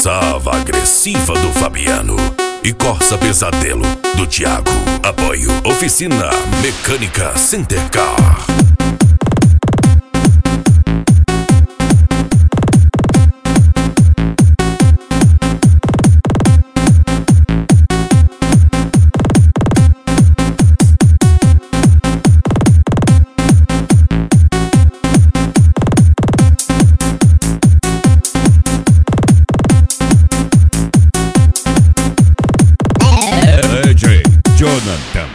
Sava agressiva do Fabiano e Corsa Pesadelo do Thiago. Apoio Oficina Mecânica Centercar. Jonathan.